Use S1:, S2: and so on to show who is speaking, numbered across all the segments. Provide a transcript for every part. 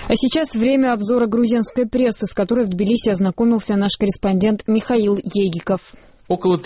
S1: А сейчас время обзора грузинской прессы, с которой в Тбилиси ознакомился наш корреспондент Михаил Егиков.
S2: Около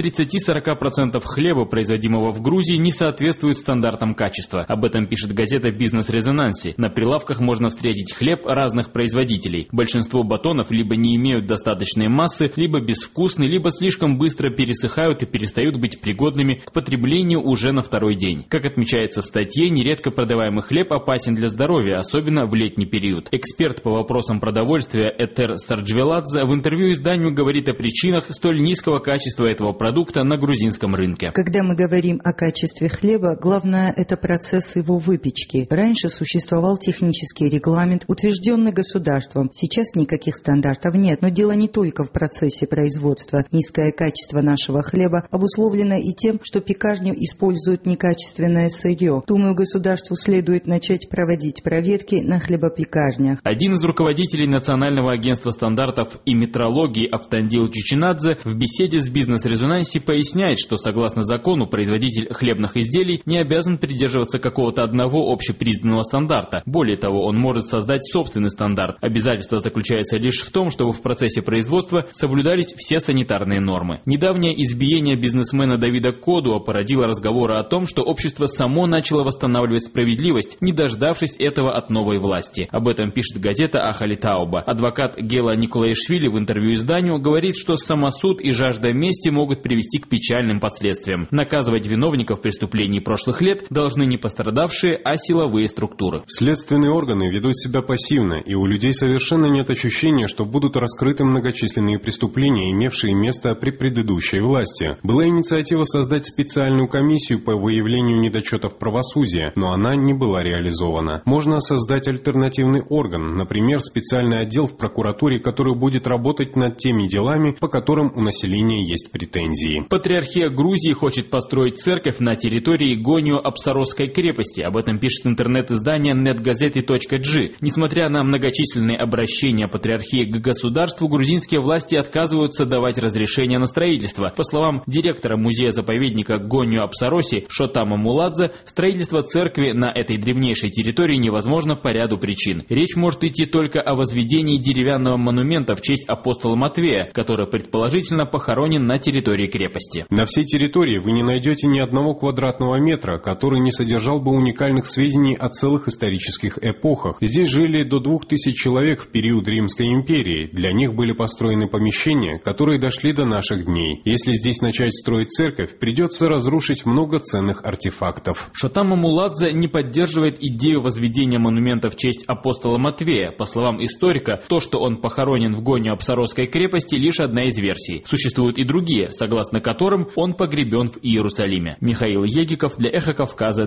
S2: 30–40% хлеба, производимого в Грузии, не соответствует стандартам качества. Об этом пишет газета «Бизнес-резонанси». На прилавках можно встретить хлеб разных производителей. Большинство батонов либо не имеют достаточной массы, либо безвкусны, либо слишком быстро пересыхают и перестают быть пригодными к потреблению уже на второй день. Как отмечается в статье, нередко продаваемый хлеб опасен для здоровья, особенно в летний период. Эксперт по вопросам продовольствия Этер Сарджвеладзе в интервью изданию говорит о причинах столь низкого качества этого продукта на грузинском рынке.
S3: Когда мы говорим о качестве хлеба, главное – это процесс его выпечки. Раньше существовал технический регламент, утвержденный государством. Сейчас никаких стандартов нет, но дело не только в процессе производства. Низкое качество нашего хлеба обусловлено и тем, что пекарни используют некачественное сырье. Думаю, государству следует начать проводить проверки на хлебопекарнях.
S2: Один из руководителей Национального агентства стандартов и метрологии Автандил Чичинадзе в беседе с «Бизнес-резонанси» поясняет, что согласно закону производитель хлебных изделий не обязан придерживаться какого-то одного общепризнанного стандарта. Более того, он может создать собственный стандарт. Обязательство заключается лишь в том, чтобы в процессе производства соблюдались все санитарные нормы. Недавнее избиение бизнесмена Давида Кодуа породило разговоры о том, что общество само начало восстанавливать справедливость, не дождавшись этого от новой власти. Об этом пишет газета Ахали Тауба. Адвокат Гела Николаишвили в интервью изданию говорит, что самосуд и жажда мести могут привести к печальным последствиям. Наказывать виновников преступлений прошлых лет должны не пострадавшие, а силовые структуры.
S4: Следственные органы ведут себя пассивно, и у людей совершенно нет ощущения, что будут раскрыты многочисленные преступления, имевшие место при предыдущей власти. Была инициатива создать специальную комиссию по выявлению недочетов правосудия, но она не была реализована. Можно создать альтернативный орган, например, специальный отдел в прокуратуре, который будет работать над теми делами, по которым у населения есть претензии.
S2: Патриархия Грузии хочет построить церковь на территории Гонио-Апсаросской крепости. Об этом пишет интернет-издание netgazety.g. Несмотря на многочисленные обращения патриархии к государству, грузинские власти отказываются давать разрешение на строительство. По словам директора музея-заповедника Гонио-Апсароси Шотама Муладзе, строительство церкви на этой древнейшей территории невозможно по ряду причин. Речь может идти только о возведении деревянного монумента в честь апостола Матвея, который предположительно похоронен на территории крепости.
S4: На всей территории вы не найдете ни одного квадратного метра, который не содержал бы уникальных сведений о целых исторических эпохах. Здесь жили до 2000 человек в период Римской империи. Для них были построены помещения, которые дошли до наших дней. Если здесь начать строить церковь, придется разрушить много ценных артефактов.
S2: Шотама Муладзе не поддерживает идею возведения монумента в честь апостола Матвея. По словам историка, то, что он похоронен в Гонио-Апсаросской крепости, лишь одна из версий. Существуют и другие, согласно которым он погребен в Иерусалиме. Михаил Егиков для Эхо Кавказа.